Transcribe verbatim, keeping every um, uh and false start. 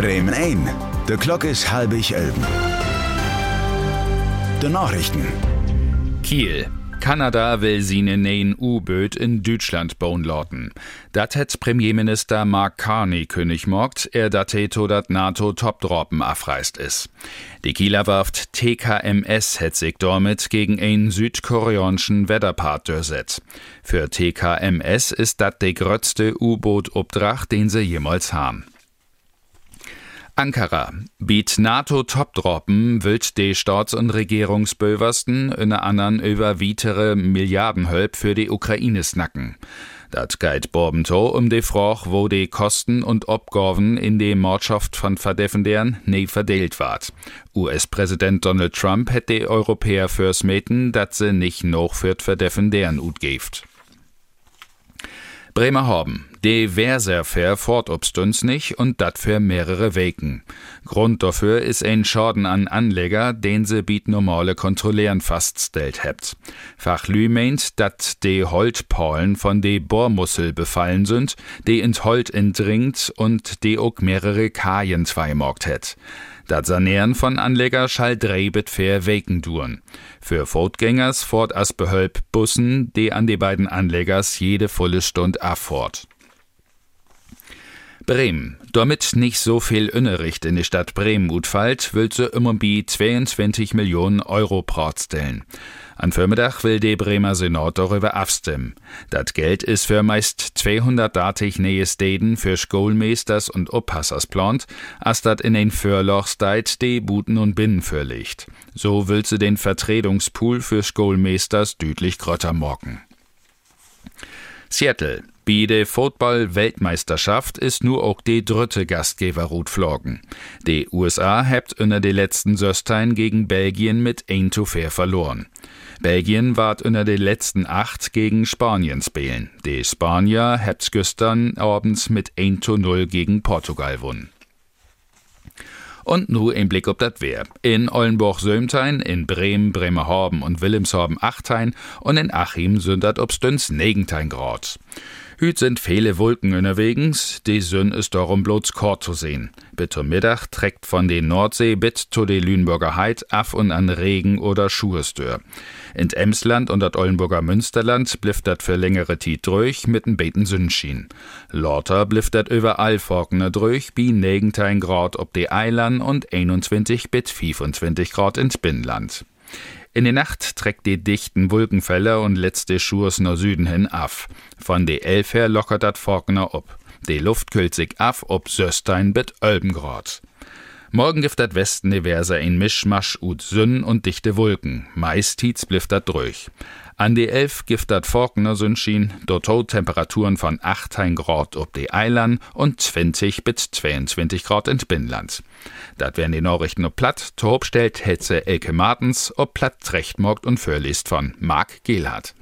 Bremen ein. Der Glock ist halb ich elben. Die Nachrichten. Kiel. Kanada will seine neuen U-Böt in Deutschland bauen lassen. Dat hat Premierminister Mark Carney König morgt, er dat to dat NATO-Topdroppen afreist is. Die Kieler Werft T K M S hat sich damit gegen einen südkoreanischen Wetterpart durchsetzt. Für T K M S ist dat der größte U-Boot-Obdracht, den sie jemals haben. Ankara. Biet NATO-Topdroppen willt die Staats- und Regierungsböversten unter anderem über weitere Milliardenhölp für die Ukraine snacken. Dat geht Borbento um die Frage, wo die Kosten und Abgaben in die Mordschaft von Verdefendern nie verdeelt ward. U S-Präsident Donald Trump hätt die Europäer fürs Meten, dat sie nicht noch für Verdefendern utgeeft. Bremerhaven. Die Wehrserfair fortobstunds nicht und dat für mehrere Weken. Grund dafür ist ein Schaden an Anleger, den se biet normale Kontrollieren faststellt hebt. Fachlü meint, dat die Holtpaulen von de Bohrmussel befallen sind, die ins Holt entdringt und die auch mehrere Kajen zweimorgt het. Dat Sanieren von Anleger schall drei bit vier Weken duren. Für Fußgängers fort as behölp Bussen, die an die beiden Anlegers jede volle Stund affort. Bremen. Damit nicht so viel Unterricht in die Stadt Bremen utfallt, will sie immer bi zweiundzwanzig Millionen Euro protstellen. An Vormittag will der Bremer Senat darüber abstimmen. Das Geld ist für meist zweihundertartig neue Städten für Schulmeisters und Oppassers plant, als dat in ein Förlochsteit die Buten und Binnen verlegt. So will sie den Vertretungspool für Schulmeisters deutlich grötter morgen. Seattle. Bei der Football-Weltmeisterschaft ist nur auch die dritte Gastgeberroute flogen. Die U S A habt unter den letzten Söstein gegen Belgien mit eins zu vier verloren. Belgien ward unter den letzten acht gegen Spanien spielen. Die Spanier habt gestern abends mit eins zu null gegen Portugal gewonnen. Und nur ein Blick auf das Wehr. In Ollenburg-Sömtein, in Bremen, Bremerhaven und Wilhelmshaven achtzehn und in Achim sind das obstüns neunzehn Grad. Hüt sind viele Wolken unterwegs, die Sonn ist darum bloß kort zu sehen. Bis zum Mittag trägt von den Nordsee bis zu den Lüneburger Heid af und an Regen oder Schuhestör. In Emsland und das Ollenburger Münsterland blifft dat für längere Zeit durch mit n beten Sonnenschein. Lauter blifft dat überall Forkener durch, bi neunzehn Grad ob die Eilern und einundzwanzig bis fünfundzwanzig Grad ins Binnenland. In der Nacht trägt die dichten Wolkenfelder und letzte Schurs nach Süden hin af. Von de elf her lockert dat Forkener ob. Die Luft kühlt sich af ob Söstein bit Ölbengrad. Morgen gibt dat Westen diverser ein Mischmasch ut Sünn und dichte Wolken. Meist hit's blifft dat durch. An die elf gibt dat Forkener Sonnenschein, dort Temperaturen von achtzehn Grad ob die Eilern und zwanzig bis zweiundzwanzig Grad ins Binnenland. Dat wären die Nachrichten ob Platt, to stellt Hetze Elke Martens, ob Platt recht morgt und vorliest von Marc Gehlhardt.